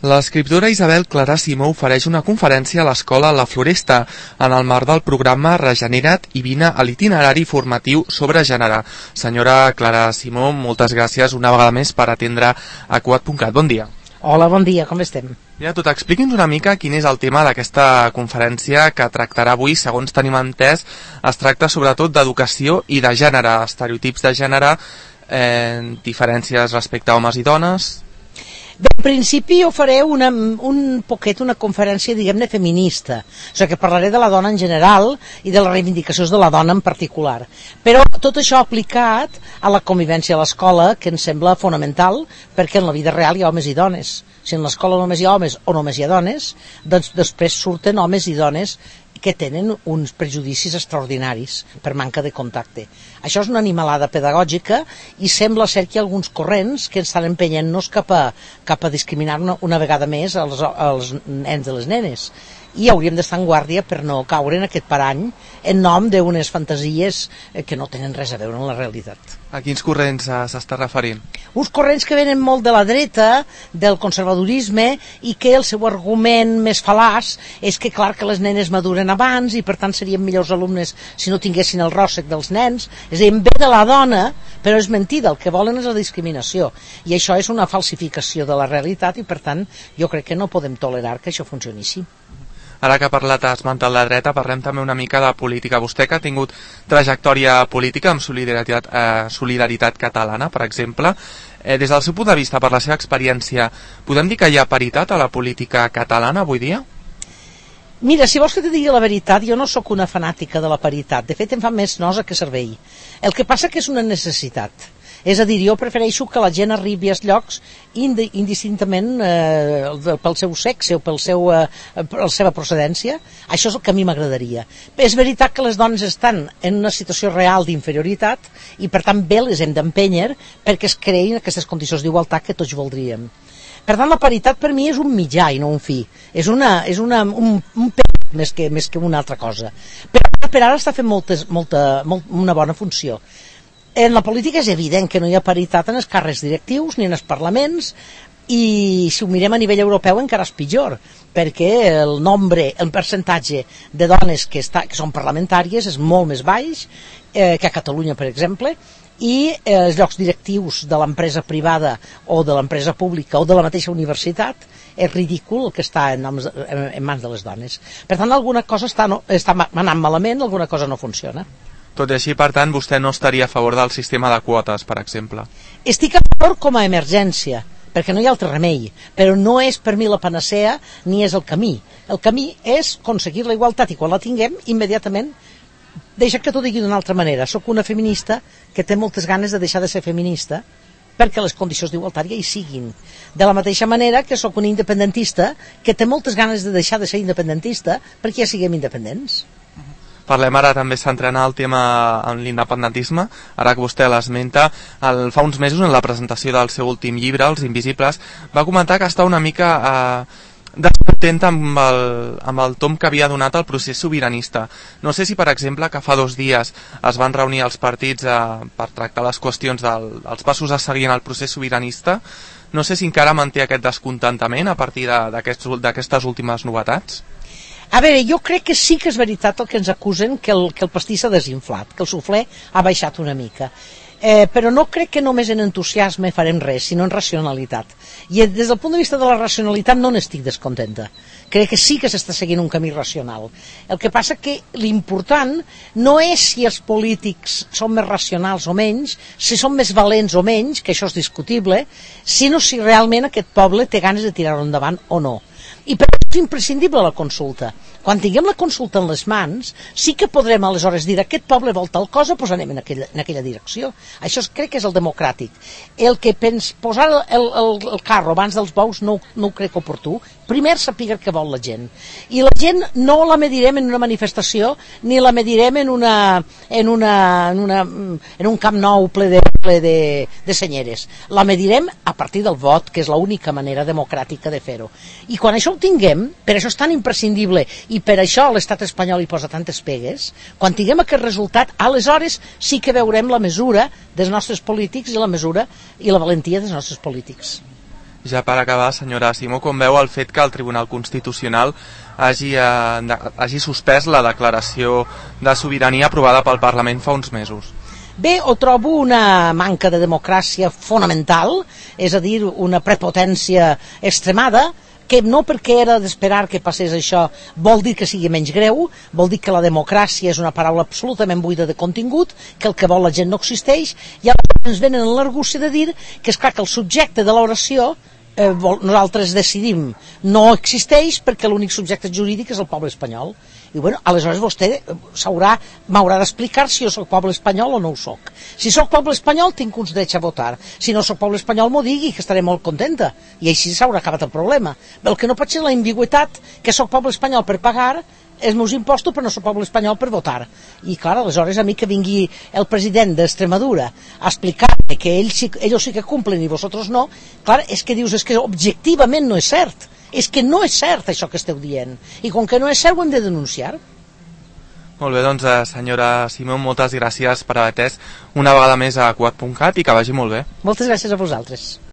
L'escriptora Isabel Clarà Simó ofereix una conferència a l'escola La Floresta en el marc del programa Regenera't i vine a l'itinerari formatiu sobre gènere. Senyora Clarà Simó, moltes gràcies una vegada més per atendre a Cugat.cat. Bon dia. Hola, bon dia, com estem? Mira, expliqui'ns una mica quin és el tema d'aquesta conferència que tractarà avui. Segons tenim entès, es tracta sobretot d'educació i de gènere, estereotips de gènere, diferències respecte a homes i dones. Bé, en principi jo faré una conferència, diguem-ne, feminista. O sigui, que parlaré de la dona en general i de les reivindicacions de la dona en particular. Però tot això aplicat a la convivència a l'escola, que em sembla fonamental, perquè en la vida real hi ha homes i dones. Si en l'escola només hi ha homes o només hi ha dones, doncs després surten homes i dones que tenen uns prejudicis extraordinaris per manca de contacte. Això és una animalada pedagògica i sembla ser que hi ha alguns corrents que estan empenyent-nos cap a discriminar una vegada més els nens de les nenes. I hauríem d'estar en guàrdia per no caure en aquest parany en nom d'unes fantasies que no tenen res a veure amb la realitat. A quins corrents s'està referint? Uns corrents que venen molt de la dreta, del conservadorisme, i que el seu argument més fal·laç és que clar que les nenes maduren abans i per tant serien millors alumnes si no tinguessin el ròssec dels nens. És a dir, en ve de la dona, però és mentida, el que volen és la discriminació. I això és una falsificació de la realitat i per tant jo crec que no podem tolerar que això funcioni així. Ara que ha esmentat la dreta, parlem també una mica de política. Vostè que ha tingut trajectòria política amb Solidaritat Catalana, per exemple, des del seu punt de vista, per la seva experiència, podem dir que hi ha paritat a la política catalana avui dia? Mira, si vols que te digui la veritat, jo no sóc una fanàtica de la paritat. De fet, em fa més nosa que servei. El que passa que és una necessitat. És a dir, jo prefereixo que la gent arribi als llocs indistintament pel seu sexe o per la seva procedència. Això és el que a mi m'agradaria. És veritat que les dones estan en una situació real d'inferioritat i per tant bé les hem d'empènyer perquè es creïn aquestes condicions d'igualtat que tots voldríem. Per tant, la paritat per mi és un mitjà i no un fi. És un pet més que una altra cosa. Però per ara està fent una bona funció. En la política és evident que no hi ha paritat en els càrrecs directius ni en els parlaments i si ho mirem a nivell europeu encara és pitjor perquè el percentatge de dones que són parlamentàries és molt més baix que a Catalunya, per exemple, i els llocs directius de l'empresa privada o de l'empresa pública o de la mateixa universitat és ridícul el que està en mans de les dones. Per tant, alguna cosa està anant malament, alguna cosa no funciona. Tot i així, per tant, vostè no estaria a favor del sistema de quotes, per exemple? Estic a favor com a emergència, perquè no hi ha altre remei, però no és per mi la panacea ni és el camí. El camí és aconseguir la igualtat i quan la tinguem, immediatament, deixa que t'ho digui d'una altra manera. Soc una feminista que té moltes ganes de deixar de ser feminista perquè les condicions d'igualtat ja hi siguin. De la mateixa manera que sóc una independentista que té moltes ganes de deixar de ser independentista perquè ja siguem independents. Parlem ara també centrant el tema en l'independentisme, ara que vostè l'esmenta. Fa uns mesos, en la presentació del seu últim llibre, Els Invisibles, va comentar que està una mica descontenta amb el tom que havia donat el procés sobiranista. No sé si, per exemple, que fa 2 dies es van reunir els partits per tractar les qüestions dels passos a seguir en el procés sobiranista. No sé si encara manté aquest descontentament a partir d'aquestes últimes novetats. A veure, jo crec que sí que és veritat el que ens acusen, que el pastís s'ha desinflat, que el suflé ha baixat una mica. Però no crec que només en entusiasme farem res, sinó en racionalitat. I des del punt de vista de la racionalitat no n'estic descontenta. Crec que sí que s'està seguint un camí racional. El que passa que l'important no és si els polítics són més racionals o menys, si són més valents o menys, que això és discutible, sinó si realment aquest poble té ganes de tirar-ho endavant o no. I per això és imprescindible la consulta. Quan tinguem la consulta en les mans, sí que podrem aleshores dir aquest poble vol tal cosa, doncs anem en aquella direcció. Això crec que és el democràtic. El que posar el carro abans dels bous no ho crec oportú. Primer saber què vol la gent. I la gent no la medirem en una manifestació ni la medirem en un Camp Nou ple de senyeres. La medirem a partir del vot, que és l'única manera democràtica de fer-ho. I quan això ho tinguem, per això és tan imprescindible i per això l'estat espanyol hi posa tantes pegues, quan tinguem aquest resultat, aleshores sí que veurem la mesura dels nostres polítics i la mesura i la valentia dels nostres polítics. Ja per acabar, senyora Simó, com veu el fet que el Tribunal Constitucional hagi suspès la declaració de sobirania aprovada pel Parlament fa uns mesos? Bé, ho trobo una manca de democràcia fonamental, és a dir, una prepotència extremada, que no perquè era d'esperar que passés això vol dir que sigui menys greu, vol dir que la democràcia és una paraula absolutament buida de contingut, que el que vol la gent no existeix, i aleshores ens venen l'argúcia de dir que és clar que el subjecte de l'oració nosaltres decidim no existeix perquè l'únic subjecte jurídic és el poble espanyol. I bueno, aleshores vostè m'haurà d'explicar si jo soc poble espanyol o no ho soc. Si soc poble espanyol tinc uns drets a votar, si no soc poble espanyol m'ho digui, que estaré molt contenta, i així s'haurà acabat el problema. El que no pot ser la ambigüitat que soc poble espanyol per pagar els meus impostos però no soc poble espanyol per votar. I clar, aleshores a mi que vingui el president d'Extremadura a explicar-me que ells sí que cumplen i vosaltres no, clar, és que dius, és que objectivament no és cert. És que no és cert això que esteu dient. I com que no és cert ho hem de denunciar. Molt bé, doncs senyora Simó, moltes gràcies per haver atès una vegada més a Quat.cat i que vagi molt bé. Moltes gràcies a vosaltres.